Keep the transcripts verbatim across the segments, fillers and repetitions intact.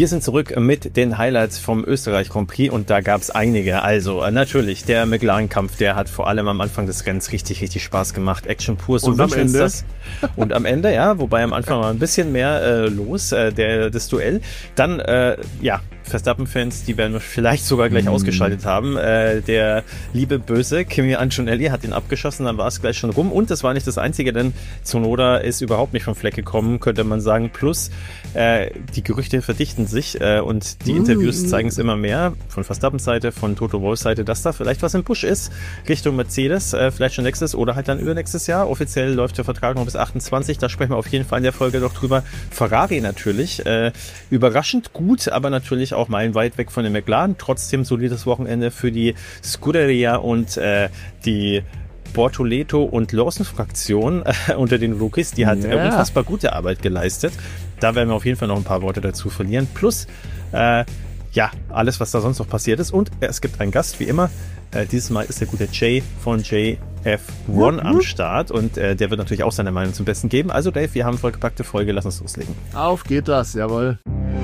Wir sind zurück mit den Highlights vom Österreich Grand Prix und da gab es einige. Also äh, natürlich, der McLaren-Kampf, der hat vor allem am Anfang des Rennens richtig, richtig Spaß gemacht. Action pur, so und am Ende. Das. Und am Ende, ja, wobei am Anfang war ein bisschen mehr äh, los, äh, der, das Duell. Dann, äh, ja, Verstappen-Fans, die werden wir vielleicht sogar gleich mm. ausgeschaltet haben. Äh, der liebe Böse Kimi Antonelli hat ihn abgeschossen, dann war es gleich schon rum. Und das war nicht das Einzige, denn Tsunoda ist überhaupt nicht vom Fleck gekommen, könnte man sagen. Plus, äh, die Gerüchte verdichten sich äh, und die mm. Interviews zeigen es immer mehr. Von Verstappens Seite, von Toto Wolffs Seite, dass da vielleicht was im Busch ist, Richtung Mercedes, äh, vielleicht schon nächstes oder halt dann übernächstes Jahr. Offiziell läuft der Vertrag noch bis achtundzwanzig, da sprechen wir auf jeden Fall in der Folge noch drüber. Ferrari natürlich, äh, überraschend gut, aber natürlich auch meilenweit weg von den McLaren. Trotzdem solides Wochenende für die Scuderia und äh, die Bortoleto und Lawson-Fraktion äh, unter den Rookies. Die hat ja. äh, unfassbar gute Arbeit geleistet. Da werden wir auf jeden Fall noch ein paar Worte dazu verlieren. Plus, äh, ja, alles, was da sonst noch passiert ist. Und äh, es gibt einen Gast, wie immer. Äh, dieses Mal ist der gute Jay von J F eins mhm. am Start und äh, der wird natürlich auch seine Meinung zum Besten geben. Also Dave, wir haben eine vollgepackte Folge. Lass uns loslegen. Auf geht das, jawohl.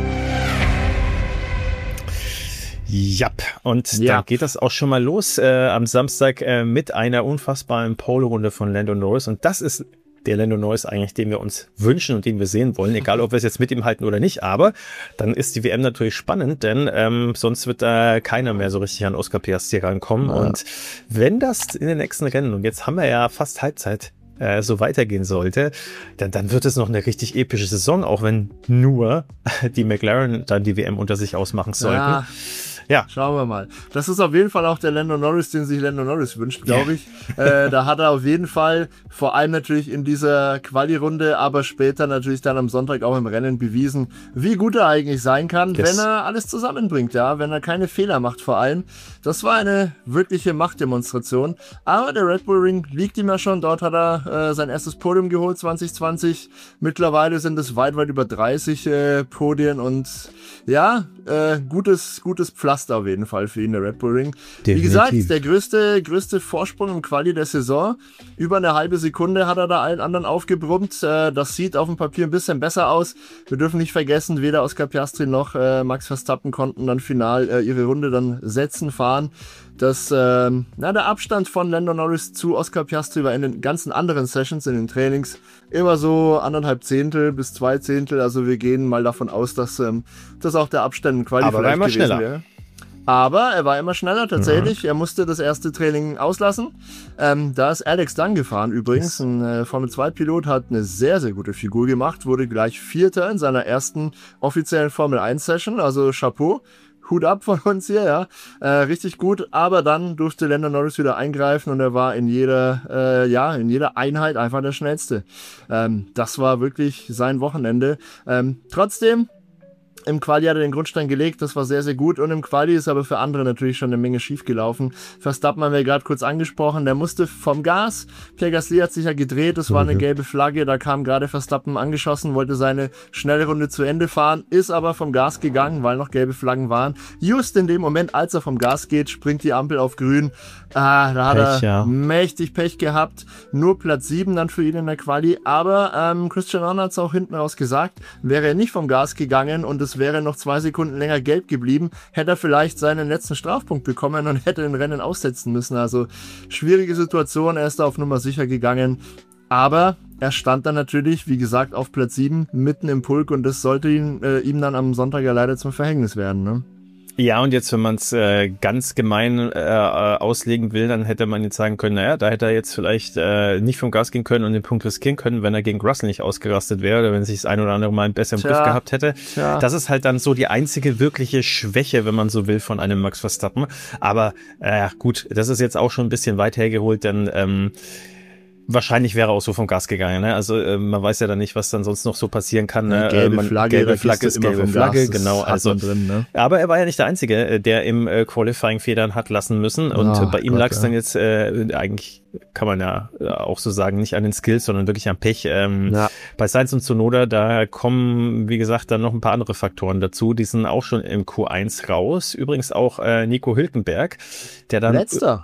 Ja, und ja. dann geht das auch schon mal los äh, am Samstag äh, mit einer unfassbaren Pole-Runde von Lando Norris. Und das ist der Lando Norris eigentlich, den wir uns wünschen und den wir sehen wollen, egal ob wir es jetzt mit ihm halten oder nicht. Aber dann ist die W M natürlich spannend, denn ähm, sonst wird da keiner mehr so richtig an Oscar Piastri rankommen. Ja. Und wenn das in den nächsten Rennen, und jetzt haben wir ja fast Halbzeit, äh, so weitergehen sollte, dann, dann wird es noch eine richtig epische Saison, auch wenn nur die McLaren dann die W M unter sich ausmachen sollten. Ja. Ja. Schauen wir mal. Das ist auf jeden Fall auch der Lando Norris, den sich Lando Norris wünscht, glaube ich. äh, da hat er auf jeden Fall, vor allem natürlich in dieser Quali-Runde, aber später natürlich dann am Sonntag auch im Rennen bewiesen, wie gut er eigentlich sein kann, yes. wenn er alles zusammenbringt, ja, wenn er keine Fehler macht vor allem. Das war eine wirkliche Machtdemonstration. Aber der Red Bull Ring liegt ihm ja schon. Dort hat er äh, sein erstes Podium geholt, zwanzig zwanzig. Mittlerweile sind es weit, weit über dreißig äh, Podien und ja, äh, gutes, gutes Pflaster auf jeden Fall für ihn, der Red Bull Ring. Definitiv. Wie gesagt, der größte, größte Vorsprung im Quali der Saison. Über eine halbe Sekunde hat er da allen anderen aufgebrummt. Äh, das sieht auf dem Papier ein bisschen besser aus. Wir dürfen nicht vergessen, weder Oscar Piastri noch äh, Max Verstappen konnten dann final äh, ihre Runde dann setzen, fahren. Das, äh, na, der Abstand von Lando Norris zu Oscar Piastri war in den ganzen anderen Sessions, in den Trainings, immer so anderthalb Zehntel bis zwei Zehntel. Also wir gehen mal davon aus, dass ähm, das auch der Abstand im Quali Aber vielleicht immer gewesen schneller. wäre. Aber er war immer schneller tatsächlich. Mhm. Er musste das erste Training auslassen. Ähm, da ist Alex Dunn gefahren übrigens. Ein äh, Formel zwei Pilot hat eine sehr, sehr gute Figur gemacht. Wurde gleich Vierter in seiner ersten offiziellen Formel eins Session. Also Chapeau. Hut ab von uns hier, ja. Äh, richtig gut. Aber dann durfte Lando Norris wieder eingreifen und er war in jeder, äh, ja, in jeder Einheit einfach der Schnellste. Ähm, das war wirklich sein Wochenende. Ähm, trotzdem, im Quali hat er den Grundstein gelegt, das war sehr, sehr gut. Und im Quali ist aber für andere natürlich schon eine Menge schief gelaufen. Verstappen haben wir gerade kurz angesprochen, der musste vom Gas. Pierre Gasly hat sich ja gedreht, das war eine gelbe Flagge. Da kam gerade Verstappen angeschossen, wollte seine schnelle Runde zu Ende fahren, ist aber vom Gas gegangen, weil noch gelbe Flaggen waren. Just in dem Moment, als er vom Gas geht, springt die Ampel auf grün. Ah, da hat Pech, er ja. mächtig Pech gehabt. Nur Platz sieben dann für ihn in der Quali. Aber ähm, Christian Horner hat es auch hinten raus gesagt, wäre er nicht vom Gas gegangen und es wäre noch zwei Sekunden länger gelb geblieben, hätte er vielleicht seinen letzten Strafpunkt bekommen und hätte den Rennen aussetzen müssen. Also schwierige Situation, er ist da auf Nummer sicher gegangen. Aber er stand dann natürlich, wie gesagt, auf Platz sieben, mitten im Pulk und das sollte ihn, äh, ihm dann am Sonntag ja leider zum Verhängnis werden, ne? Ja, und jetzt, wenn man es äh, ganz gemein äh, auslegen will, dann hätte man jetzt sagen können, naja, da hätte er jetzt vielleicht äh, nicht vom Gas gehen können und den Punkt riskieren können, wenn er gegen Russell nicht ausgerastet wäre oder wenn er sich das ein oder andere Mal besser im Tja, Griff gehabt hätte. Tja. Das ist halt dann so die einzige wirkliche Schwäche, wenn man so will, von einem Max Verstappen. Aber äh, gut, das ist jetzt auch schon ein bisschen weit hergeholt, denn ähm, wahrscheinlich wäre er auch so vom Gas gegangen, ne? Also äh, man weiß ja dann nicht, was dann sonst noch so passieren kann. Ne? Gelbe man, Flagge, gelbe Flagge ist gelbe Flagge, genau. Also drin, ne? Aber er war ja nicht der Einzige, der im äh, Qualifying federn hat lassen müssen. Und oh, bei ihm lag es ja. dann jetzt äh, eigentlich, kann man ja auch so sagen, nicht an den Skills, sondern wirklich am Pech. Ähm, ja. Bei Sainz und Tsunoda, da kommen, wie gesagt, dann noch ein paar andere Faktoren dazu. Die sind auch schon im Q eins raus. Übrigens auch äh, Nico Hülkenberg, der dann letzter.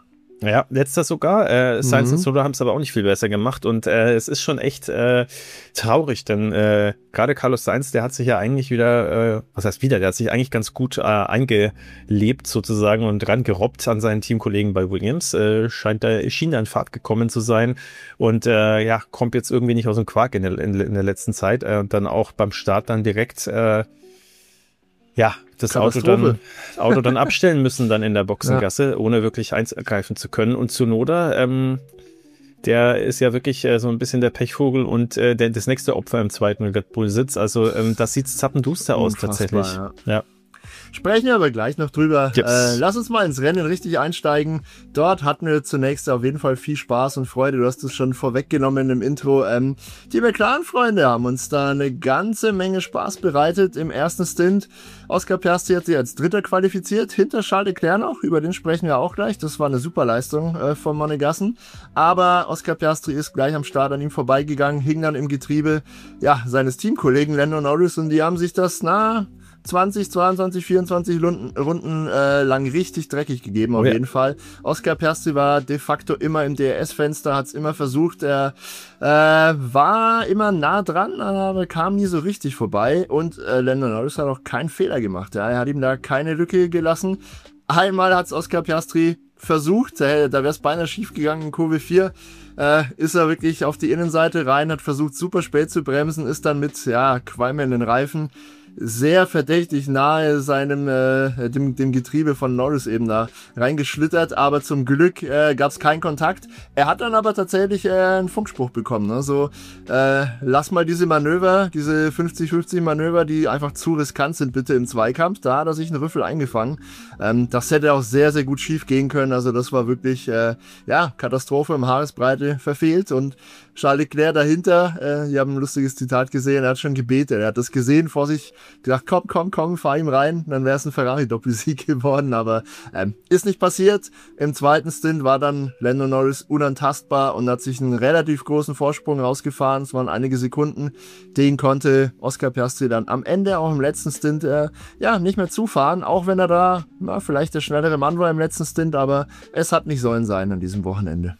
Ja, letzter sogar. Äh, Sainz Mhm. und Tsunoda haben es aber auch nicht viel besser gemacht und äh, es ist schon echt äh, traurig, denn äh, gerade Carlos Sainz, der hat sich ja eigentlich wieder, äh, was heißt wieder, der hat sich eigentlich ganz gut äh, eingelebt sozusagen und rangerobbt an seinen Teamkollegen bei Williams. Äh, scheint da, schien da in Fahrt gekommen zu sein und äh, ja, kommt jetzt irgendwie nicht aus dem Quark in der, in, in der letzten Zeit äh, und dann auch beim Start dann direkt äh, ja, das Auto dann, Auto dann abstellen müssen dann in der Boxengasse, ja. ohne wirklich eingreifen zu können. Und Tsunoda, ähm, der ist ja wirklich äh, so ein bisschen der Pechvogel und äh, der, das nächste Opfer im zweiten Red Bull Sitz. Also ähm, das sieht zappenduster aus tatsächlich. Ja. ja. Sprechen wir aber gleich noch drüber. Yes. Äh, lass uns mal ins Rennen richtig einsteigen. Dort hatten wir zunächst auf jeden Fall viel Spaß und Freude. Du hast es schon vorweggenommen im Intro. Ähm, die McLaren-Freunde haben uns da eine ganze Menge Spaß bereitet im ersten Stint. Oscar Piastri hat sich als Dritter qualifiziert, hinter Charles Leclerc noch. Über den sprechen wir auch gleich. Das war eine super Leistung äh, von Monegassen. Aber Oscar Piastri ist gleich am Start an ihm vorbeigegangen, hing dann im Getriebe ja, seines Teamkollegen Lando Norris und die haben sich das, na... zwanzig, zweiundzwanzig, vierundzwanzig Runden, Runden äh, lang richtig dreckig gegeben, auf oh ja. jeden Fall. Oscar Piastri war de facto immer im D R S-Fenster, hat es immer versucht, er äh, war immer nah dran, aber kam nie so richtig vorbei und äh, Lando Norris hat auch keinen Fehler gemacht. Ja. Er hat ihm da keine Lücke gelassen. Einmal hat es Oscar Piastri versucht, da, da wäre es beinahe schief gegangen in Kurve vier. Äh, ist er wirklich auf die Innenseite rein, hat versucht super spät zu bremsen, ist dann mit ja qualmenden Reifen sehr verdächtig nahe seinem äh, dem, dem Getriebe von Norris eben da reingeschlittert, aber zum Glück äh, gab es keinen Kontakt. Er hat dann aber tatsächlich äh, einen Funkspruch bekommen, ne? So, äh, lass mal diese Manöver, diese fünfzig fünfzig Manöver, die einfach zu riskant sind, bitte im Zweikampf. Da hat er sich einen Rüffel eingefangen. Ähm, das hätte auch sehr, sehr gut schief gehen können. Also das war wirklich, äh, ja, Katastrophe im Haaresbreite verfehlt und Charles Leclerc dahinter, äh, ihr habt ein lustiges Zitat gesehen, er hat schon gebetet, er hat das gesehen vor sich, gedacht, komm, komm, komm, fahr ihm rein, dann wäre es ein Ferrari-Doppelsieg geworden, aber ähm, ist nicht passiert. Im zweiten Stint war dann Lando Norris unantastbar und hat sich einen relativ großen Vorsprung rausgefahren, es waren einige Sekunden, den konnte Oscar Piastri dann am Ende, auch im letzten Stint, äh, ja, nicht mehr zufahren, auch wenn er da, na, vielleicht der schnellere Mann war im letzten Stint, aber es hat nicht sollen sein an diesem Wochenende.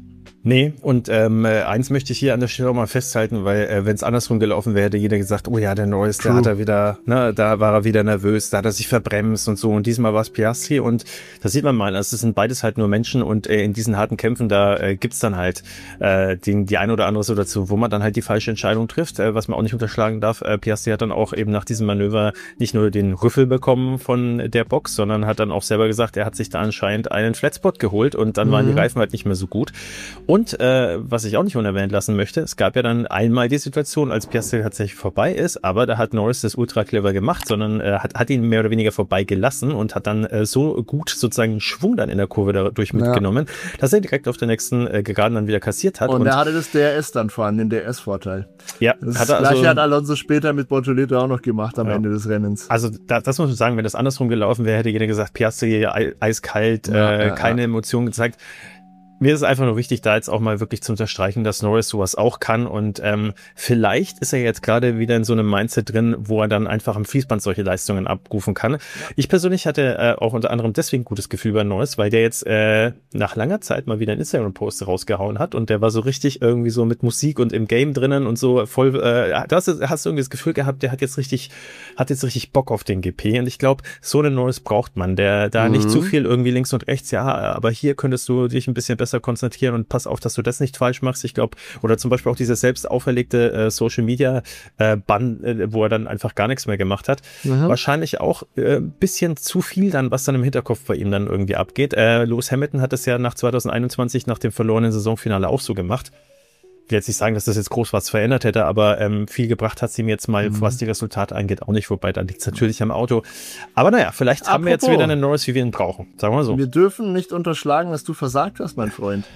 Nee, und ähm, eins möchte ich hier an der Stelle auch mal festhalten, weil äh, wenn es andersrum gelaufen wäre, hätte jeder gesagt, oh ja, der Norris, der hat er wieder, ne, da war er wieder nervös, da hat er sich verbremst und so und diesmal war es Piastri und das sieht man mal, also es sind beides halt nur Menschen und äh, in diesen harten Kämpfen, da äh, gibt's dann halt äh, die, die eine oder andere Situation, wo man dann halt die falsche Entscheidung trifft, äh, was man auch nicht unterschlagen darf. Äh, Piastri hat dann auch eben nach diesem Manöver nicht nur den Rüffel bekommen von der Box, sondern hat dann auch selber gesagt, er hat sich da anscheinend einen Flatspot geholt und dann mhm. waren die Reifen halt nicht mehr so gut. Und äh, was ich auch nicht unerwähnt lassen möchte, es gab ja dann einmal die Situation, als Piastri tatsächlich vorbei ist, aber da hat Norris das ultra clever gemacht, sondern äh, hat, hat ihn mehr oder weniger vorbeigelassen und hat dann äh, so gut sozusagen einen Schwung dann in der Kurve dadurch mitgenommen, ja. dass er direkt auf der nächsten äh, Geraden dann wieder kassiert hat. Und, und er hatte das D R S dann vorhanden, den D R S-Vorteil. Ja. Das hat er gleiche also, hat Alonso später mit Bortoleto auch noch gemacht am ja. Ende des Rennens. Also da, das muss man sagen, wenn das andersrum gelaufen wäre, hätte jeder gesagt, Piastri eiskalt, ja, äh, ja, keine ja. Emotionen gezeigt. Mir ist es einfach nur wichtig, da jetzt auch mal wirklich zu unterstreichen, dass Norris sowas auch kann und ähm, vielleicht ist er jetzt gerade wieder in so einem Mindset drin, wo er dann einfach am Fließband solche Leistungen abrufen kann. Ja. Ich persönlich hatte äh, auch unter anderem deswegen ein gutes Gefühl bei Norris, weil der jetzt äh, nach langer Zeit mal wieder einen Instagram-Post rausgehauen hat und der war so richtig irgendwie so mit Musik und im Game drinnen und so voll, äh, du hast, hast irgendwie das Gefühl gehabt, der hat jetzt richtig, hat jetzt richtig Bock auf den G P und ich glaube, so einen Norris braucht man, der da mhm. nicht zu viel irgendwie links und rechts, ja, aber hier könntest du dich ein bisschen besser konzentrieren und pass auf, dass du das nicht falsch machst. Ich glaube, oder zum Beispiel auch diese selbst auferlegte äh, Social Media äh, Bann, äh, wo er dann einfach gar nichts mehr gemacht hat. Mhm. Wahrscheinlich auch äh, ein bisschen zu viel dann, was dann im Hinterkopf bei ihm dann irgendwie abgeht. Äh, Lewis Hamilton hat das ja nach zwanzig einundzwanzig, nach dem verlorenen Saisonfinale auch so gemacht. Ich will jetzt nicht sagen, dass das jetzt groß was verändert hätte, aber ähm, viel gebracht hat es ihm jetzt mal, mhm. was die Resultate angeht, auch nicht. Wobei, dann liegt es natürlich am Auto. Aber naja, vielleicht Apropos, haben wir jetzt wieder einen Norris, wie wir ihn brauchen. Sagen wir mal so. Wir dürfen nicht unterschlagen, dass du versagt hast, mein Freund.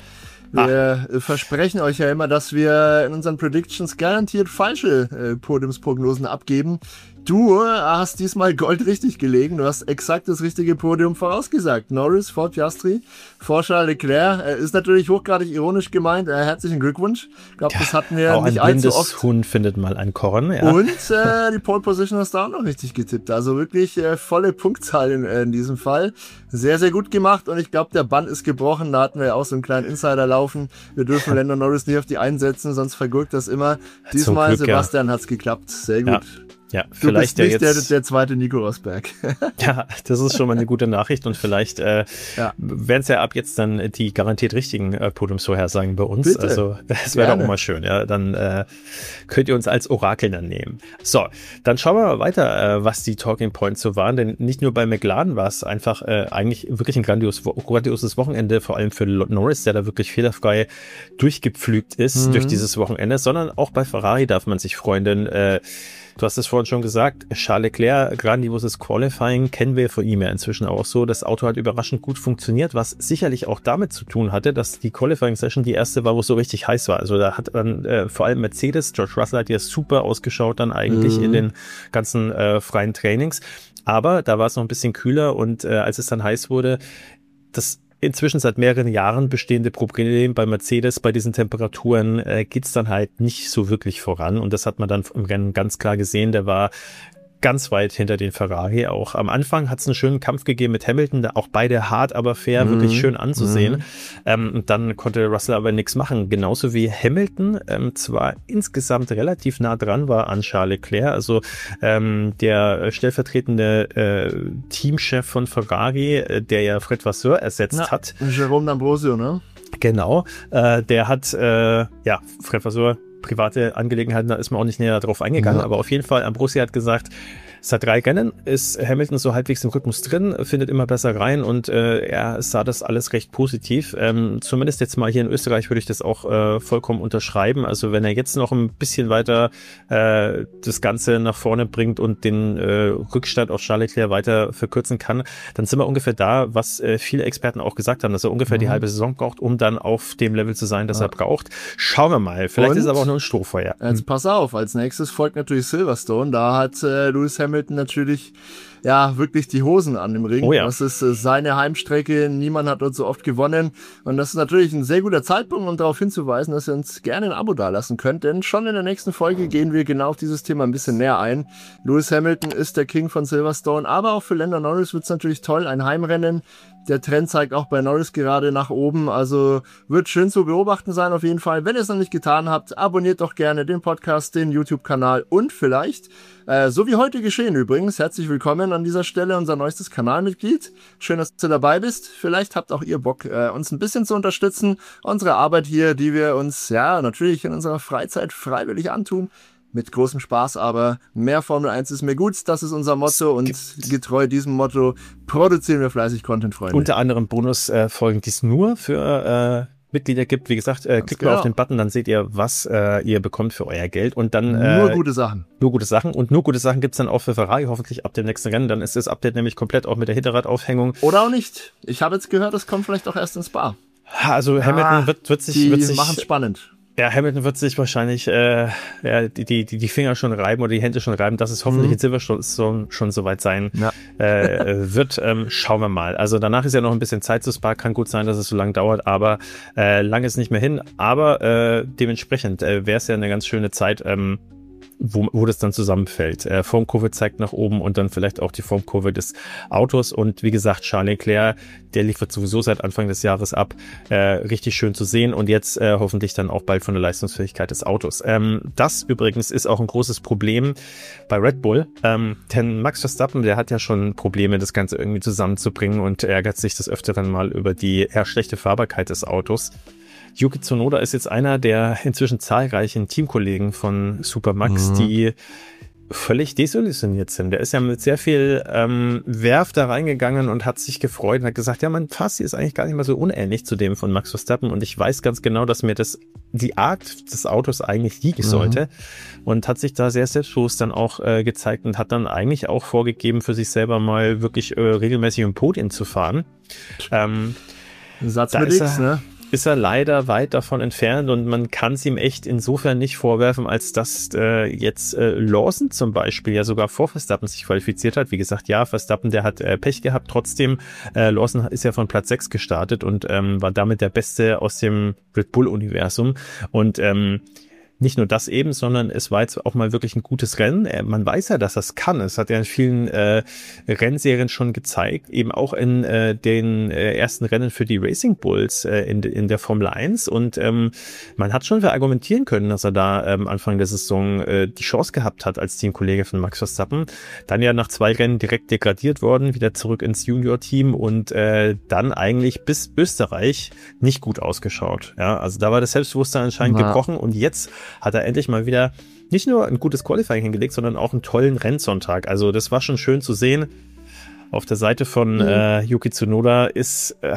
Wir ah. versprechen euch ja immer, dass wir in unseren Predictions garantiert falsche äh, Podiumsprognosen abgeben. du hast diesmal goldrichtig gelegen. Du hast exakt das richtige Podium vorausgesagt. Norris vor Piastri, vor Charles Leclerc. Äh, ist natürlich hochgradig ironisch gemeint. Äh, herzlichen Glückwunsch. Ich glaube, ja, das hatten wir nicht allzu oft. Auch ein Huhn findet mal ein Korn. Ja. Und äh, die Pole Position hast du auch noch richtig getippt. Also wirklich äh, volle Punktzahl in, äh, in diesem Fall. Sehr, sehr gut gemacht. Und ich glaube, der Bann ist gebrochen. Da hatten wir ja auch so einen kleinen Insider laufen. Wir dürfen Lando Norris nicht auf die einsetzen, sonst vergurkt das immer. Diesmal, Glück, Sebastian, ja. hat's geklappt. Sehr gut. Ja. Ja, du vielleicht bist nicht der, jetzt, der, der zweite Nico Rosberg. Ja, das ist schon mal eine gute Nachricht und vielleicht äh, ja. werden es ja ab jetzt dann die garantiert richtigen äh, Podiumsvorhersagen bei uns. Bitte. Also das wäre doch auch mal schön. Ja, dann äh, könnt ihr uns als Orakel dann nehmen. So, dann schauen wir mal weiter, äh, was die Talking Points so waren, denn nicht nur bei McLaren war es einfach äh, eigentlich wirklich ein grandios, grandioses Wochenende, vor allem für Norris, der da wirklich fehlerfrei durchgepflügt ist mhm. durch dieses Wochenende, sondern auch bei Ferrari darf man sich freuen, denn äh, du hast es vorhin schon gesagt, Charles Leclerc, grandioses Qualifying, kennen wir von ihm ja inzwischen auch so. Das Auto hat überraschend gut funktioniert, was sicherlich auch damit zu tun hatte, dass die Qualifying-Session die erste war, wo es so richtig heiß war. Also da hat dann äh, vor allem Mercedes, George Russell hat ja super ausgeschaut dann eigentlich mhm. in den ganzen äh, freien Trainings. Aber da war es noch ein bisschen kühler und äh, als es dann heiß wurde, das inzwischen seit mehreren Jahren bestehende Problem bei Mercedes, bei diesen Temperaturen äh, geht's dann halt nicht so wirklich voran und das hat man dann im Rennen ganz klar gesehen, der war ganz weit hinter den Ferrari auch. Am Anfang hat es einen schönen Kampf gegeben mit Hamilton, auch beide hart, aber fair, mhm. wirklich schön anzusehen. Mhm. Ähm, und dann konnte Russell aber nichts machen. Genauso wie Hamilton ähm, zwar insgesamt relativ nah dran war an Charles Leclerc, also ähm, der stellvertretende äh, Teamchef von Ferrari, äh, der ja Fred Vasseur ersetzt ja, hat. Jerome D'Ambrosio, ne? Genau, äh, der hat, äh, ja, Fred Vasseur, private Angelegenheiten, da ist man auch nicht näher drauf eingegangen, ja. aber auf jeden Fall, Ambrosi hat gesagt, seit drei Rennen ist Hamilton so halbwegs im Rhythmus drin, findet immer besser rein und äh, er sah das alles recht positiv. Ähm, zumindest jetzt mal hier in Österreich würde ich das auch äh, vollkommen unterschreiben. Also wenn er jetzt noch ein bisschen weiter äh, das Ganze nach vorne bringt und den äh, Rückstand auf Charles Leclerc weiter verkürzen kann, dann sind wir ungefähr da, was äh, viele Experten auch gesagt haben, dass er ungefähr mhm. die halbe Saison braucht, um dann auf dem Level zu sein, das ja. er braucht. Schauen wir mal. Vielleicht und? ist es aber auch nur ein Strohfeuer. Jetzt pass auf, als nächstes folgt natürlich Silverstone. Da hat äh, Lewis Hamilton natürlich ja wirklich die Hosen an im Ring. Oh ja. Das ist äh, seine Heimstrecke. Niemand hat dort so oft gewonnen. Und das ist natürlich ein sehr guter Zeitpunkt, um darauf hinzuweisen, dass ihr uns gerne ein Abo dalassen könnt. Denn schon in der nächsten Folge gehen wir genau auf dieses Thema ein bisschen näher ein. Lewis Hamilton ist der King von Silverstone. Aber auch für Lando Norris wird es natürlich toll. Ein Heimrennen. Der Trend zeigt auch bei Norris gerade nach oben. Also wird schön zu beobachten sein auf jeden Fall. Wenn ihr es noch nicht getan habt, abonniert doch gerne den Podcast, den YouTube-Kanal und vielleicht, äh, so wie heute geschehen übrigens, herzlich willkommen an dieser Stelle, unser neuestes Kanalmitglied. Schön, dass du dabei bist. Vielleicht habt auch ihr Bock, äh, uns ein bisschen zu unterstützen. Unsere Arbeit hier, die wir uns ja natürlich in unserer Freizeit freiwillig antun. Mit großem Spaß, aber mehr Formel eins ist mir gut. Das ist unser Motto und getreu diesem Motto produzieren wir fleißig Content, Freunde. Unter anderem Bonusfolgen, äh, die es nur für äh, Mitglieder gibt. Wie gesagt, äh, klickt genau. mal auf den Button, dann seht ihr, was äh, ihr bekommt für euer Geld. Und dann äh, nur gute Sachen. Nur gute Sachen. Und nur gute Sachen gibt's dann auch für Ferrari, hoffentlich ab dem nächsten Rennen. Dann ist das Update nämlich komplett auch mit der Hinterradaufhängung. Oder auch nicht. Ich habe jetzt gehört, es kommt vielleicht auch erst ins Spa. Also Hamilton ah, wird, wird sich... Die wird sich, machen es spannend. Ja, Hamilton wird sich wahrscheinlich äh, ja, die, die, die Finger schon reiben oder die Hände schon reiben, dass es hoffentlich mhm. in Silverstone schon, schon soweit sein ja. äh, wird. Ähm, schauen wir mal. Also danach ist ja noch ein bisschen Zeit zu Spa. Kann gut sein, dass es so lange dauert, aber äh, lang ist nicht mehr hin. Aber äh, dementsprechend äh, wäre es ja eine ganz schöne Zeit, ähm, wo, wo das dann zusammenfällt. Äh, Formkurve zeigt nach oben und dann vielleicht auch die Formkurve des Autos. Und wie gesagt, Charles Leclerc, der liefert sowieso seit Anfang des Jahres ab. Äh, richtig schön zu sehen und jetzt äh, hoffentlich dann auch bald von der Leistungsfähigkeit des Autos. Ähm, das übrigens ist auch ein großes Problem bei Red Bull. Ähm, denn Max Verstappen, der hat ja schon Probleme, das Ganze irgendwie zusammenzubringen und ärgert sich des Öfteren mal über die eher schlechte Fahrbarkeit des Autos. Yuki Tsunoda ist jetzt einer der inzwischen zahlreichen Teamkollegen von Supermax, mhm. die völlig desillusioniert sind. Der ist ja mit sehr viel ähm, Werf da reingegangen und hat sich gefreut und hat gesagt, ja, mein Fassi ist eigentlich gar nicht mal so unähnlich zu dem von Max Verstappen und ich weiß ganz genau, dass mir das die Art des Autos eigentlich liegen mhm. sollte und hat sich da sehr selbstbewusst dann auch äh, gezeigt und hat dann eigentlich auch vorgegeben, für sich selber mal wirklich äh, regelmäßig im Podien zu fahren. Ähm, Satz mit X, ne? ist er leider weit davon entfernt und man kann es ihm echt insofern nicht vorwerfen, als dass äh, jetzt äh, Lawson zum Beispiel ja sogar vor Verstappen sich qualifiziert hat. Wie gesagt, ja, Verstappen, der hat äh, Pech gehabt. Trotzdem, äh, Lawson ist ja von Platz sechs gestartet und ähm, war damit der Beste aus dem Red Bull-Universum. Und ähm, nicht nur das eben, sondern es war jetzt auch mal wirklich ein gutes Rennen. Man weiß ja, dass das kann. Es hat ja in vielen äh, Rennserien schon gezeigt, eben auch in äh, den äh, ersten Rennen für die Racing Bulls äh, in, in der Formel eins. Und ähm, man hat schon argumentieren können, dass er da ähm, Anfang der Saison äh, die Chance gehabt hat als Teamkollege von Max Verstappen. Dann ja nach zwei Rennen direkt degradiert worden, wieder zurück ins Junior-Team und äh, dann eigentlich bis Österreich nicht gut ausgeschaut. Ja, also da war das Selbstbewusstsein anscheinend Na. gebrochen und jetzt hat er endlich mal wieder nicht nur ein gutes Qualifying hingelegt, sondern auch einen tollen Rennsonntag. Also das war schon schön zu sehen. Auf der Seite von mhm. äh, Yuki Tsunoda ist äh,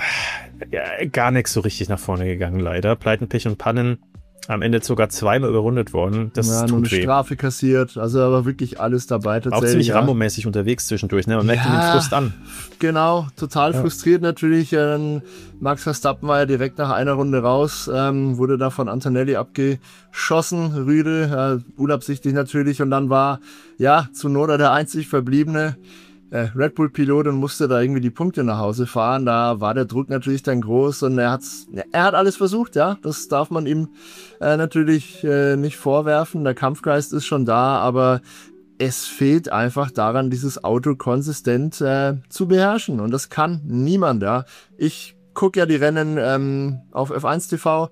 ja, gar nichts so richtig nach vorne gegangen, leider. Pleiten, Pech und Pannen. Am Ende sogar zweimal überrundet worden. Das ja, tut nur eine weh. Strafe kassiert. Also aber wirklich alles dabei tatsächlich. Auch ziemlich ja. Rambo-mäßig unterwegs zwischendurch. Ne? Man merkt ja, den Frust an. Genau, total ja. frustriert natürlich. Ähm, Max Verstappen war ja direkt nach einer Runde raus, ähm, wurde da von Antonelli abgeschossen, Rüde, äh, unabsichtlich natürlich. Und dann war ja Tsunoda der einzig verbliebene äh, Red Bull-Pilot und musste da irgendwie die Punkte nach Hause fahren. Da war der Druck natürlich dann groß und er hat's, er hat alles versucht, ja. Das darf man ihm äh, natürlich äh, nicht vorwerfen. Der Kampfgeist ist schon da, aber es fehlt einfach daran, dieses Auto konsistent äh, zu beherrschen. Und das kann niemand, ja. Ich gucke ja die Rennen ähm, auf F eins T V,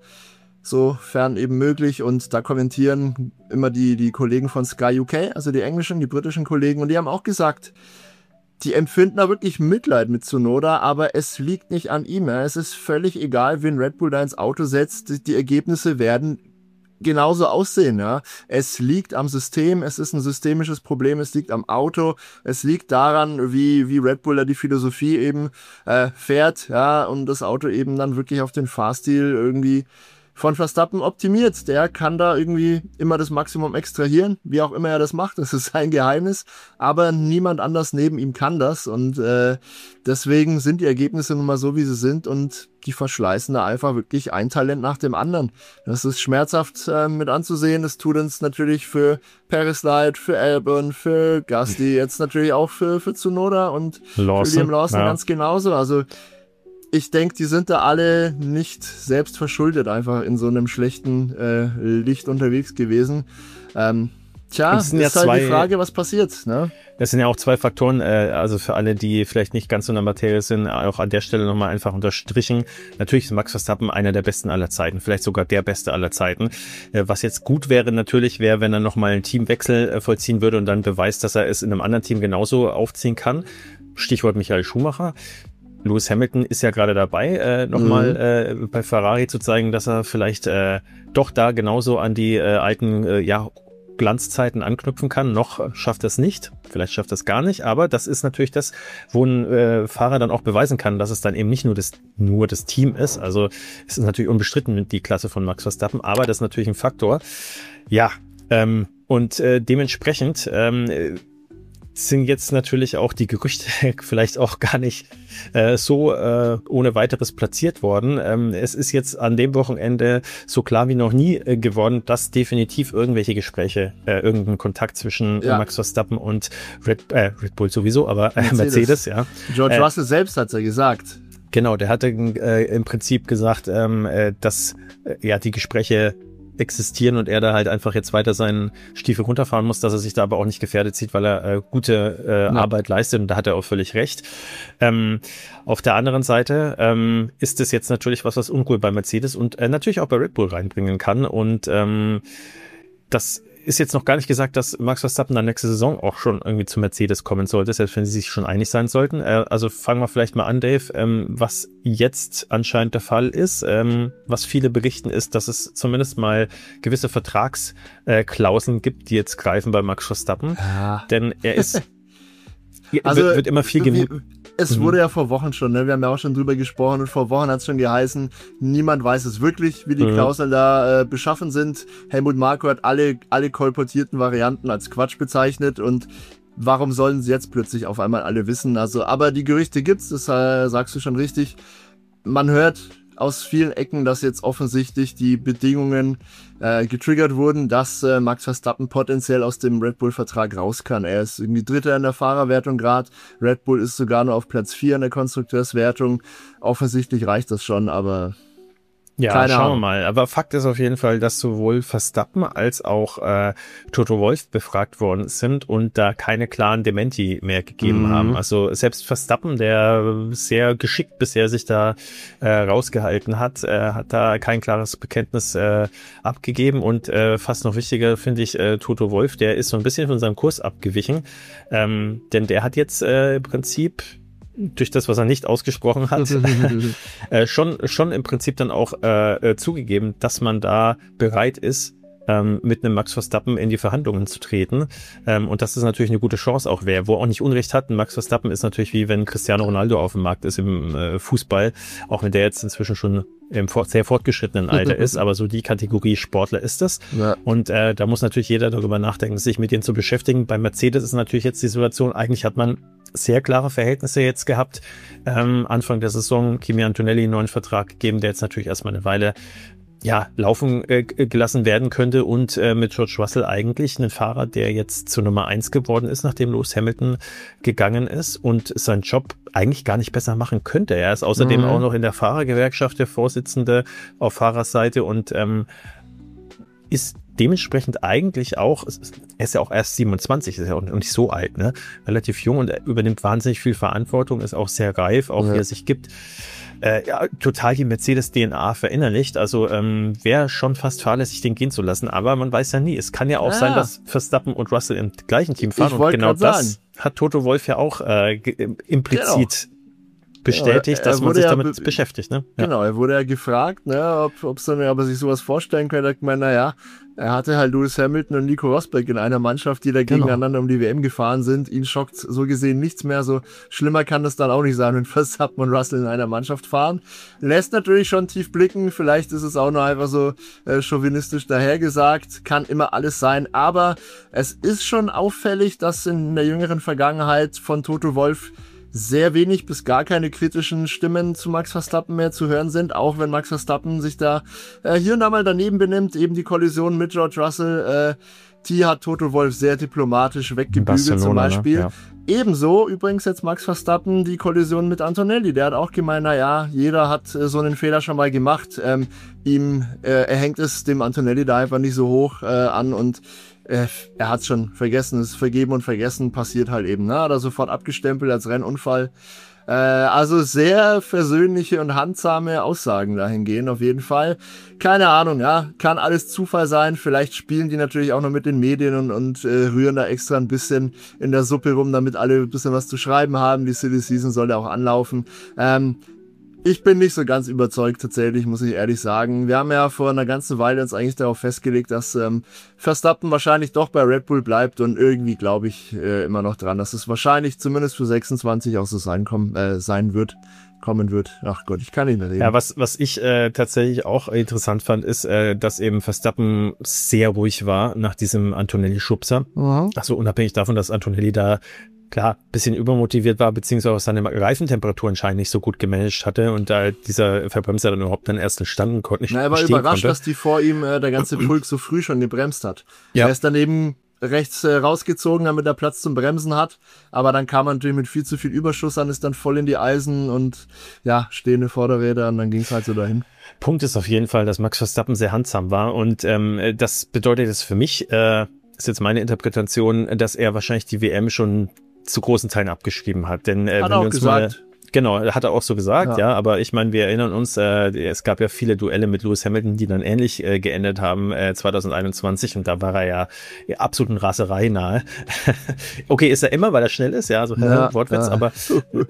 sofern eben möglich. Und da kommentieren immer die, die Kollegen von Sky U K, also die englischen, die britischen Kollegen. Und die haben auch gesagt, die empfinden da wirklich Mitleid mit Tsunoda, aber es liegt nicht an ihm. Ja. Es ist völlig egal, wen Red Bull da ins Auto setzt. Die, die Ergebnisse werden genauso aussehen, ja. Es liegt am System, es ist ein systemisches Problem, es liegt am Auto, es liegt daran, wie, wie Red Bull da die Philosophie eben äh, fährt, ja, und das Auto eben dann wirklich auf den Fahrstil irgendwie von Verstappen optimiert. Der kann da irgendwie immer das Maximum extrahieren, wie auch immer er das macht, das ist sein Geheimnis, aber niemand anders neben ihm kann das und äh, deswegen sind die Ergebnisse nun mal so, wie sie sind und die verschleißen da einfach wirklich ein Talent nach dem anderen. Das ist schmerzhaft äh, mit anzusehen, das tut uns natürlich für Perez leid, für Albon, für Gasly, jetzt natürlich auch für, für Tsunoda und Lawson, für Liam Lawson ja. ganz genauso, also ich denke, die sind da alle nicht selbst verschuldet, einfach in so einem schlechten äh, Licht unterwegs gewesen. Ähm, tja, ist ist ja halt zwei, die Frage, was passiert, ne? Das sind ja auch zwei Faktoren, äh, also für alle, die vielleicht nicht ganz so in der Materie sind, auch an der Stelle nochmal einfach unterstrichen. Natürlich ist Max Verstappen einer der Besten aller Zeiten, vielleicht sogar der Beste aller Zeiten. Äh, was jetzt gut wäre natürlich, wäre, wenn er nochmal einen Teamwechsel äh, vollziehen würde und dann beweist, dass er es in einem anderen Team genauso aufziehen kann. Stichwort Michael Schumacher. Lewis Hamilton ist ja gerade dabei, äh, nochmal mhm. äh, bei Ferrari zu zeigen, dass er vielleicht äh, doch da genauso an die äh, alten äh, ja, Glanzzeiten anknüpfen kann. Noch schafft er es nicht, vielleicht schafft er es gar nicht, aber das ist natürlich das, wo ein äh, Fahrer dann auch beweisen kann, dass es dann eben nicht nur das, nur das Team ist. Also es ist natürlich unbestritten die Klasse von Max Verstappen, aber das ist natürlich ein Faktor. Ja, ähm, und äh, dementsprechend ähm, sind jetzt natürlich auch die Gerüchte vielleicht auch gar nicht äh, so äh, ohne weiteres platziert worden. Ähm, es ist jetzt an dem Wochenende so klar wie noch nie äh, geworden, dass definitiv irgendwelche Gespräche, äh, irgendein Kontakt zwischen ja. äh, Max Verstappen und Red, äh, Red Bull sowieso, aber äh, Mercedes. Mercedes, ja. George äh, Russell selbst hat's ja gesagt. Genau, der hatte äh, im Prinzip gesagt, ähm, äh, dass äh, ja die Gespräche existieren und er da halt einfach jetzt weiter seinen Stiefel runterfahren muss, dass er sich da aber auch nicht gefährdet sieht, weil er äh, gute äh, ja. Arbeit leistet und da hat er auch völlig recht. Ähm, auf der anderen Seite ähm, ist es jetzt natürlich was, was Unruhe bei Mercedes und äh, natürlich auch bei Red Bull reinbringen kann und ähm, das ist jetzt noch gar nicht gesagt, dass Max Verstappen dann nächste Saison auch schon irgendwie zu Mercedes kommen sollte, selbst wenn sie sich schon einig sein sollten. Äh, also fangen wir vielleicht mal an, Dave. Ähm, was jetzt anscheinend der Fall ist, ähm, was viele berichten, ist, dass es zumindest mal gewisse Vertragsklauseln äh, gibt, die jetzt greifen bei Max Verstappen. Ja. Denn er ist also, wird, wird immer viel wie, Es mhm. wurde ja vor Wochen schon, ne? Wir haben ja auch schon drüber gesprochen und vor Wochen hat es schon geheißen, niemand weiß es wirklich, wie die mhm. Klauseln da äh, beschaffen sind. Helmut Marko hat alle, alle kolportierten Varianten als Quatsch bezeichnet und warum sollen sie jetzt plötzlich auf einmal alle wissen? Also, aber die Gerüchte gibt's, das äh, sagst du schon richtig. Man hört aus vielen Ecken, dass jetzt offensichtlich die Bedingungen äh, getriggert wurden, dass äh, Max Verstappen potenziell aus dem Red Bull-Vertrag raus kann. Er ist irgendwie Dritter in der Fahrerwertung gerade. Red Bull ist sogar nur auf Platz vier in der Konstrukteurswertung. Offensichtlich reicht das schon, aber ja, keine schauen Ahnung. wir mal. Aber Fakt ist auf jeden Fall, dass sowohl Verstappen als auch äh, Toto Wolff befragt worden sind und da keine klaren Dementi mehr gegeben Mhm. haben. Also selbst Verstappen, der sehr geschickt bisher sich da äh, rausgehalten hat, äh, hat da kein klares Bekenntnis äh, abgegeben. Und äh, fast noch wichtiger finde ich äh, Toto Wolff, der ist so ein bisschen von seinem Kurs abgewichen. Ähm, denn der hat jetzt äh, im Prinzip durch das, was er nicht ausgesprochen hat, äh, schon schon im Prinzip dann auch äh, äh, zugegeben, dass man da bereit ist, ähm, mit einem Max Verstappen in die Verhandlungen zu treten. Ähm, und dass das natürlich eine gute Chance auch wäre. Wo er auch nicht Unrecht hat, ein Max Verstappen ist natürlich wie wenn Cristiano Ronaldo auf dem Markt ist im äh, Fußball, auch wenn der jetzt inzwischen schon im fort, sehr fortgeschrittenen Alter ist, aber so die Kategorie Sportler ist das. Ja. Und äh, da muss natürlich jeder darüber nachdenken, sich mit denen zu beschäftigen. Bei Mercedes ist natürlich jetzt die Situation, eigentlich hat man sehr klare Verhältnisse jetzt gehabt. Ähm, Anfang der Saison Kimi Antonelli einen neuen Vertrag gegeben, der jetzt natürlich erstmal eine Weile ja laufen äh, gelassen werden könnte und äh, mit George Russell eigentlich einen Fahrer, der jetzt zur Nummer eins geworden ist, nachdem Lewis Hamilton gegangen ist und seinen Job eigentlich gar nicht besser machen könnte. Er ist außerdem Mhm. auch noch in der Fahrergewerkschaft der Vorsitzende auf Fahrerseite und ähm, ist dementsprechend eigentlich auch, er ist ja auch erst siebenundzwanzig, ist ja auch nicht so alt, ne? Relativ jung und er übernimmt wahnsinnig viel Verantwortung, ist auch sehr reif, auch Ja. wie er sich gibt. Äh, ja, total die Mercedes-D N A verinnerlicht. Also ähm, wäre schon fast fahrlässig, den gehen zu lassen. Aber man weiß ja nie. Es kann ja auch Ja. sein, dass Verstappen und Russell im gleichen Team fahren. Ich Und wollte genau grad das sagen. hat Toto Wolff ja auch äh, ge- implizit bestätigt, Genau, er dass man wurde sich ja damit be- beschäftigt. Ne? Ja. Genau, er wurde ja gefragt, ne, ob, ob, so eine, ob er sich sowas vorstellen könnte. Er hat gemeint, naja, er hatte halt Lewis Hamilton und Nico Rosberg in einer Mannschaft, die da Genau. gegeneinander um die W M gefahren sind. Ihn schockt so gesehen nichts mehr. So schlimmer kann das dann auch nicht sein, wenn Verstappen und Russell in einer Mannschaft fahren. Lässt natürlich schon tief blicken. Vielleicht ist es auch nur einfach so äh, chauvinistisch dahergesagt. Kann immer alles sein. Aber es ist schon auffällig, dass in der jüngeren Vergangenheit von Toto Wolff sehr wenig bis gar keine kritischen Stimmen zu Max Verstappen mehr zu hören sind, auch wenn Max Verstappen sich da äh, hier und da mal daneben benimmt, eben die Kollision mit George Russell, äh, die hat Toto Wolff sehr diplomatisch weggebügelt zum Beispiel. Ne? Ja. Ebenso übrigens jetzt Max Verstappen die Kollision mit Antonelli, der hat auch gemeint, na ja, jeder hat äh, so einen Fehler schon mal gemacht, ähm, ihm, äh, er hängt es dem Antonelli da einfach nicht so hoch äh, an und er hat schon vergessen, es ist vergeben und vergessen, passiert halt eben. Ne? Hat er sofort abgestempelt als Rennunfall. Äh, also sehr versöhnliche und handsame Aussagen dahingehend auf jeden Fall. Keine Ahnung, ja, kann alles Zufall sein. Vielleicht spielen die natürlich auch noch mit den Medien und, und äh, rühren da extra ein bisschen in der Suppe rum, damit alle ein bisschen was zu schreiben haben. Die Silly Season soll ja auch anlaufen. Ähm, Ich bin nicht so ganz überzeugt tatsächlich, muss ich ehrlich sagen. Wir haben ja vor einer ganzen Weile uns eigentlich darauf festgelegt, dass ähm, Verstappen wahrscheinlich doch bei Red Bull bleibt und irgendwie glaube ich äh, immer noch dran, dass es wahrscheinlich zumindest für sechsundzwanzig auch so sein, kommen, äh, sein wird, kommen wird. Ach Gott, ich kann nicht mehr reden. Ja, was was ich äh, tatsächlich auch interessant fand, ist, äh, dass eben Verstappen sehr ruhig war nach diesem Antonelli-Schubser. Mhm. Also unabhängig davon, dass Antonelli da klar bisschen übermotiviert war, beziehungsweise auch seine Reifentemperatur anscheinend nicht so gut gemanagt hatte und da dieser Verbremser dann überhaupt dann erst entstanden konnte. Nicht Na, er war stehen überrascht, konnte. dass die vor ihm äh, der ganze Pulk so früh schon gebremst hat. Ja. Er ist dann eben rechts äh, rausgezogen, damit er Platz zum Bremsen hat, aber dann kam er natürlich mit viel zu viel Überschuss an, ist dann voll in die Eisen und ja, stehende Vorderräder und dann ging es halt so dahin. Punkt ist auf jeden Fall, dass Max Verstappen sehr handsam war und ähm, das bedeutet jetzt für mich, äh, ist jetzt meine Interpretation, dass er wahrscheinlich die W M schon zu großen Teilen abgeschrieben hat. Denn äh, Hat wenn er auch wir uns gesagt. mal Genau, hat er auch so gesagt, ja, Ja. ja aber ich meine, wir erinnern uns, äh, es gab ja viele Duelle mit Lewis Hamilton, die dann ähnlich äh, geendet haben, äh, zwanzig einundzwanzig und da war er ja absoluten Raserei nahe. Okay, ist er immer, weil er schnell ist, ja, so Ja, Wortwitz, ja. aber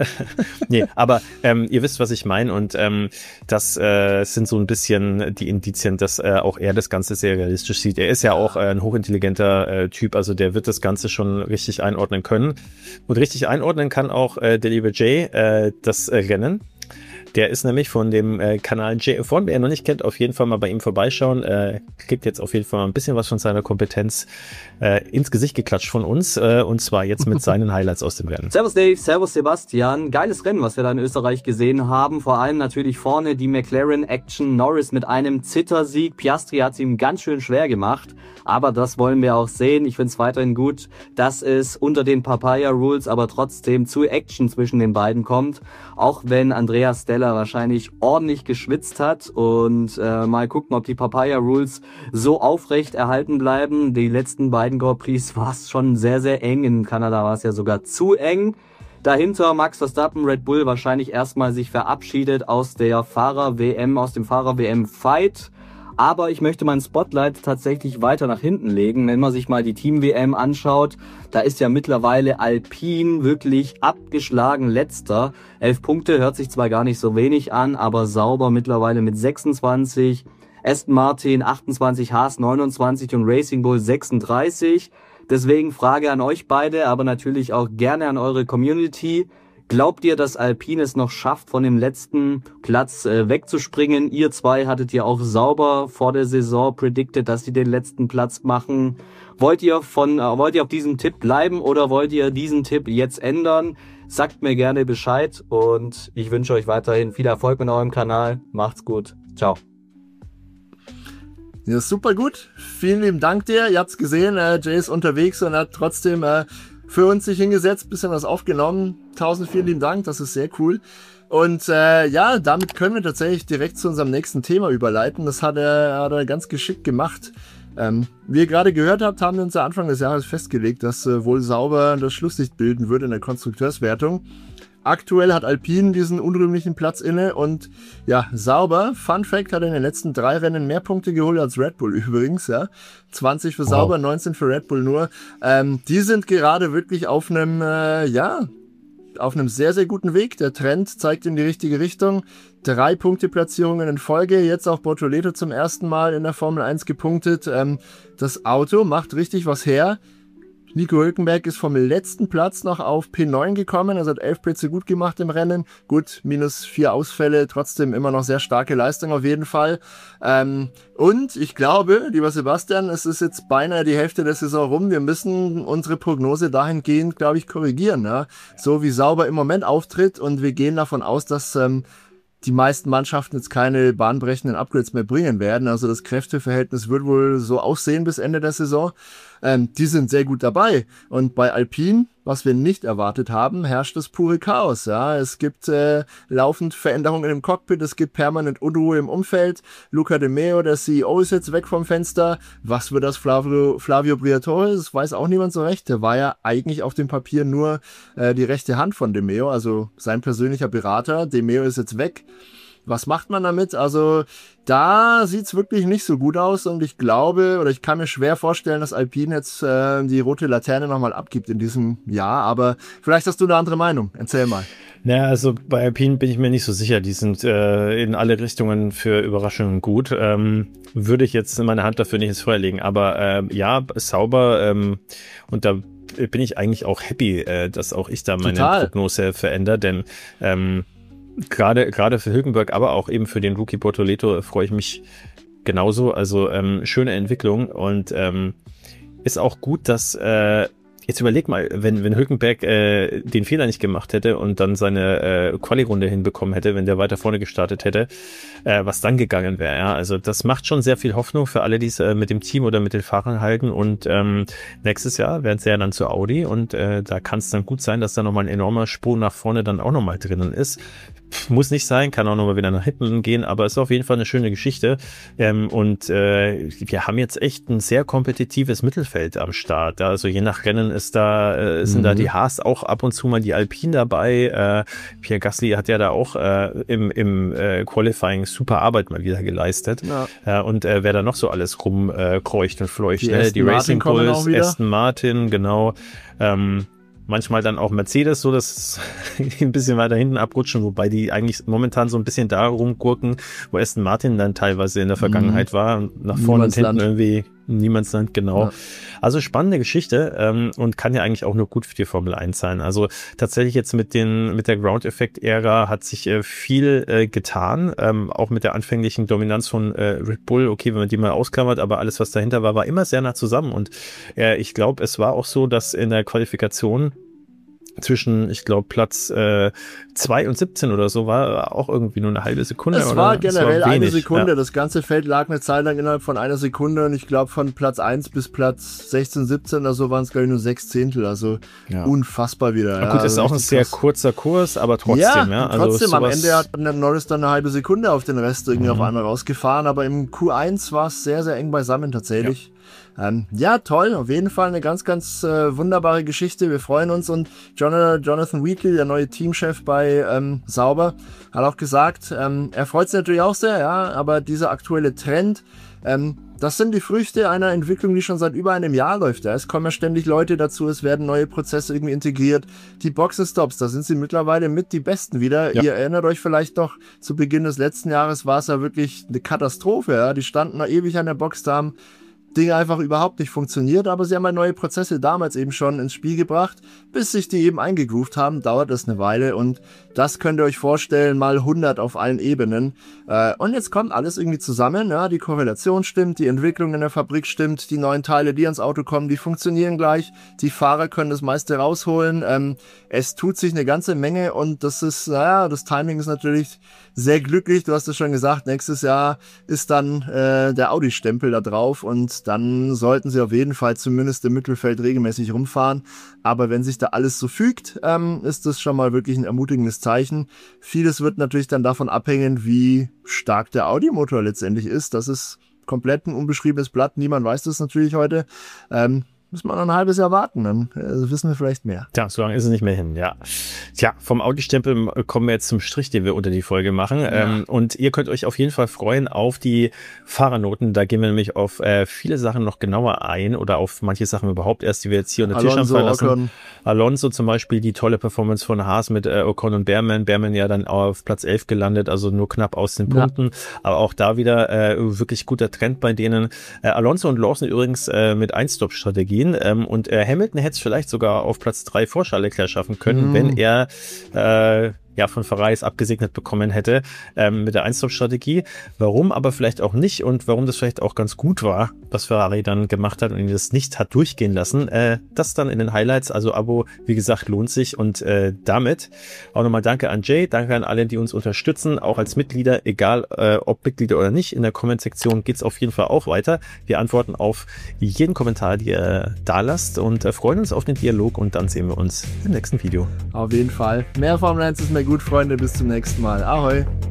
nee, aber ähm, ihr wisst, was ich meine und ähm, das äh, sind so ein bisschen die Indizien, dass äh, auch er das Ganze sehr realistisch sieht. Er ist ja auch äh, ein hochintelligenter äh, Typ, also der wird das Ganze schon richtig einordnen können und richtig einordnen kann auch äh, der liebe Jay, äh, das äh, Rennen. Der ist nämlich von dem äh, Kanal J F eins, wer ihn noch nicht kennt, auf jeden Fall mal bei ihm vorbeischauen. Äh, kriegt jetzt auf jeden Fall mal ein bisschen was von seiner Kompetenz äh, ins Gesicht geklatscht von uns. Äh, und zwar jetzt mit seinen Highlights aus dem Rennen. Servus Dave, servus Sebastian. Geiles Rennen, was wir da in Österreich gesehen haben. Vor allem natürlich vorne die McLaren-Action. Norris mit einem Zittersieg. Piastri hat es ihm ganz schön schwer gemacht. Aber das wollen wir auch sehen. Ich finde es weiterhin gut, dass es unter den Papaya-Rules aber trotzdem zu Action zwischen den beiden kommt. Auch wenn Andreas Stella wahrscheinlich ordentlich geschwitzt hat. Und äh, mal gucken, ob die Papaya-Rules so aufrecht erhalten bleiben. Die letzten beiden Grand Prix war es schon sehr, sehr eng. In Kanada war es ja sogar zu eng. Dahinter Max Verstappen, Red Bull wahrscheinlich erstmal sich verabschiedet aus der Fahrer-W M, aus dem Fahrer-W M-Fight. Aber ich möchte mein Spotlight tatsächlich weiter nach hinten legen. Wenn man sich mal die Team-W M anschaut, da ist ja mittlerweile Alpine wirklich abgeschlagen letzter. Elf Punkte hört sich zwar gar nicht so wenig an, aber sauber mittlerweile mit sechsundzwanzig. Aston Martin achtundzwanzig, Haas neunundzwanzig und Racing Bull sechsunddreißig. Deswegen Frage an euch beide, aber natürlich auch gerne an eure Community. Glaubt ihr, dass Alpine es noch schafft, von dem letzten Platz äh, wegzuspringen? Ihr zwei hattet ja auch sauber vor der Saison predicted, dass sie den letzten Platz machen. Wollt ihr von, äh, wollt ihr auf diesem Tipp bleiben oder wollt ihr diesen Tipp jetzt ändern? Sagt mir gerne Bescheid und ich wünsche euch weiterhin viel Erfolg mit eurem Kanal. Macht's gut. Ciao. Ja, super gut. Vielen lieben Dank dir. Ihr habt's gesehen, äh, Jay ist unterwegs und hat trotzdem äh, für uns sich hingesetzt, bisschen was aufgenommen. Tausend vielen lieben Dank, das ist sehr cool. Und äh, ja, damit können wir tatsächlich direkt zu unserem nächsten Thema überleiten. Das hat er, hat er ganz geschickt gemacht. Ähm, wie ihr gerade gehört habt, haben wir uns ja Anfang des Jahres festgelegt, dass äh, wohl sauber das Schlusslicht bilden würde in der Konstrukteurswertung. Aktuell hat Alpine diesen unrühmlichen Platz inne und ja, sauber, Fun Fact, hat in den letzten drei Rennen mehr Punkte geholt als Red Bull übrigens, ja. zwanzig für sauber, wow. neunzehn für Red Bull nur. Ähm, die sind gerade wirklich auf einem, äh, ja, auf einem sehr, sehr guten Weg. Der Trend zeigt in die richtige Richtung. Drei Punkteplatzierungen in Folge. Jetzt auch Bortoleto zum ersten Mal in der Formel eins gepunktet. Ähm, das Auto macht richtig was her. Nico Hülkenberg ist vom letzten Platz noch auf P neun gekommen, also hat elf Plätze gut gemacht im Rennen. Gut, minus vier Ausfälle, trotzdem immer noch sehr starke Leistung auf jeden Fall. Ähm, und ich glaube, lieber Sebastian, es ist jetzt beinahe die Hälfte der Saison rum. Wir müssen unsere Prognose dahingehend, glaube ich, korrigieren. Ja? So wie sauber im Moment auftritt und wir gehen davon aus, dass ähm, die meisten Mannschaften jetzt keine bahnbrechenden Upgrades mehr bringen werden. Also das Kräfteverhältnis wird wohl so aussehen bis Ende der Saison. Ähm, die sind sehr gut dabei. Und bei Alpine, was wir nicht erwartet haben, herrscht das pure Chaos. Ja, es gibt äh, laufend Veränderungen im Cockpit, es gibt permanent Unruhe im Umfeld. Luca De Meo, der C E O, ist jetzt weg vom Fenster. Was wird das Flavio, Flavio Briatore? Das weiß auch niemand so recht. Der war ja eigentlich auf dem Papier nur äh, die rechte Hand von De Meo, also sein persönlicher Berater. De Meo ist jetzt weg. Was macht man damit? Also da sieht's wirklich nicht so gut aus und ich glaube, oder ich kann mir schwer vorstellen, dass Alpine jetzt äh, die rote Laterne nochmal abgibt in diesem Jahr, aber vielleicht hast du eine andere Meinung. Erzähl mal. Naja, also bei Alpine bin ich mir nicht so sicher. Die sind äh, in alle Richtungen für Überraschungen gut. Ähm, würde ich jetzt meine Hand dafür nicht ins Feuer legen, aber äh, ja, sauber ähm, und da bin ich eigentlich auch happy, äh, dass auch ich da meine Total. Prognose verändere, denn ähm, Gerade gerade für Hülkenberg, aber auch eben für den Rookie Bortoleto freue ich mich genauso. Also ähm, schöne Entwicklung und ähm, ist auch gut, dass äh, jetzt überleg mal, wenn wenn Hülkenberg äh, den Fehler nicht gemacht hätte und dann seine äh, Quali-Runde hinbekommen hätte, wenn der weiter vorne gestartet hätte, äh, was dann gegangen wäre. Ja, also das macht schon sehr viel Hoffnung für alle, die es äh, mit dem Team oder mit den Fahrern halten. Und ähm, nächstes Jahr werden sie ja dann zu Audi und äh, da kann es dann gut sein, dass da nochmal ein enormer Sprung nach vorne dann auch nochmal drinnen ist. Muss nicht sein, kann auch nochmal wieder nach hinten gehen, aber ist auf jeden Fall eine schöne Geschichte. Ähm, und äh, wir haben jetzt echt ein sehr kompetitives Mittelfeld am Start. Also je nach Rennen ist da, äh, sind mhm. da die Haas auch ab und zu mal die Alpine dabei. Äh, Pierre Gasly hat ja da auch äh, im, im äh, Qualifying super Arbeit mal wieder geleistet. Ja. Äh, und äh, wer da noch so alles rumkreucht äh, und fleucht. Die, ne? die Racing Bulls, Aston Martin, genau. Ähm, Manchmal dann auch Mercedes, so dass die ein bisschen weiter hinten abrutschen, wobei die eigentlich momentan so ein bisschen da rumgurken, wo Aston Martin dann teilweise in der Vergangenheit war und nach vorne und hinten irgendwie Niemandsland, genau. Ja. Also spannende Geschichte ähm, und kann ja eigentlich auch nur gut für die Formel eins sein. Also tatsächlich jetzt mit den mit der Ground-Effekt-Ära hat sich äh, viel äh, getan, ähm, auch mit der anfänglichen Dominanz von äh, Red Bull. Okay, wenn man die mal ausklammert, aber alles, was dahinter war, war immer sehr nah zusammen. Und äh, ich glaube, es war auch so, dass in der Qualifikation zwischen, ich glaube, Platz äh, zwei und siebzehn oder so war auch irgendwie nur eine halbe Sekunde. Es oder? war generell es war eine Sekunde. Ja. Das ganze Feld lag eine Zeit lang innerhalb von einer Sekunde und ich glaube von Platz eins bis Platz sechzehn, siebzehn oder so waren es, glaube ich, nur sechs Zehntel. Also ja. unfassbar wieder. Ja, gut, ja, ist also auch ein sehr krass. kurzer Kurs, aber trotzdem. Ja, ja also trotzdem. Am Ende hat Norris dann eine halbe Sekunde auf den Rest irgendwie mhm. auf einmal rausgefahren, aber im Q eins war es sehr, sehr eng beisammen tatsächlich. Ja. Ähm, ja, toll, auf jeden Fall eine ganz, ganz äh, wunderbare Geschichte. Wir freuen uns und Jonathan, Jonathan Wheatley, der neue Teamchef bei ähm, Sauber, hat auch gesagt, ähm, er freut sich natürlich auch sehr, ja, aber dieser aktuelle Trend, ähm, das sind die Früchte einer Entwicklung, die schon seit über einem Jahr läuft. Ja. Es kommen ja ständig Leute dazu, es werden neue Prozesse irgendwie integriert. Die Boxenstops, da sind sie mittlerweile mit die Besten wieder. Ja. Ihr erinnert euch vielleicht noch, zu Beginn des letzten Jahres war es ja wirklich eine Katastrophe. Ja. Die standen da ewig an der Box, da haben Dinge einfach überhaupt nicht funktioniert, aber sie haben halt neue Prozesse damals eben schon ins Spiel gebracht. Bis sich die eben eingegroovt haben, dauert das eine Weile und das könnt ihr euch vorstellen, mal hundert auf allen Ebenen. Äh, und jetzt kommt alles irgendwie zusammen, ja, die Korrelation stimmt, die Entwicklung in der Fabrik stimmt, die neuen Teile, die ans Auto kommen, die funktionieren gleich, die Fahrer können das meiste rausholen, ähm, es tut sich eine ganze Menge und das ist, naja, das Timing ist natürlich sehr glücklich, du hast es schon gesagt, nächstes Jahr ist dann äh, der Audi-Stempel da drauf und dann sollten sie auf jeden Fall zumindest im Mittelfeld regelmäßig rumfahren. Aber wenn sich da alles so fügt, ähm, ist das schon mal wirklich ein ermutigendes Zeichen. Vieles wird natürlich dann davon abhängen, wie stark der Audi-Motor letztendlich ist. Das ist komplett ein unbeschriebenes Blatt. Niemand weiß das natürlich heute. Ähm, Müssen wir noch ein halbes Jahr warten, dann äh, wissen wir vielleicht mehr. Tja, so lange ist es nicht mehr hin, ja. Tja, vom Audi-Stempel kommen wir jetzt zum Strich, den wir unter die Folge machen. Ja. Ähm, und ihr könnt euch auf jeden Fall freuen auf die Fahrernoten. Da gehen wir nämlich auf äh, viele Sachen noch genauer ein oder auf manche Sachen überhaupt erst, die wir jetzt hier unter den Tisch haben fallen lassen. Ocon. Alonso zum Beispiel, die tolle Performance von Haas mit äh, Ocon und Behrman. Behrman ja dann auf Platz elf gelandet, also nur knapp aus den Punkten. Ja. Aber auch da wieder äh, wirklich guter Trend bei denen. Äh, Alonso und Lawson übrigens äh, mit Ein-Stop-Strategien. Ähm, und äh, Hamilton hätte es vielleicht sogar auf Platz drei vor Charles Leclerc schaffen können, mm. wenn er äh, ja von Ferrari abgesegnet bekommen hätte ähm, mit der Ein-Stop-Strategie. Warum aber vielleicht auch nicht und warum das vielleicht auch ganz gut war, was Ferrari dann gemacht hat und ihn das nicht hat durchgehen lassen, äh, das dann in den Highlights. Also Abo, wie gesagt, lohnt sich und äh, damit auch nochmal danke an Jay, danke an alle, die uns unterstützen, auch als Mitglieder, egal äh, ob Mitglieder oder nicht. In der Comment-Sektion geht's auf jeden Fall auch weiter. Wir antworten auf jeden Kommentar, die ihr da lasst und äh, freuen uns auf den Dialog und dann sehen wir uns im nächsten Video. Auf jeden Fall. Mehr Formel eins ist mehr gut, Freunde. Bis zum nächsten Mal. Ahoi.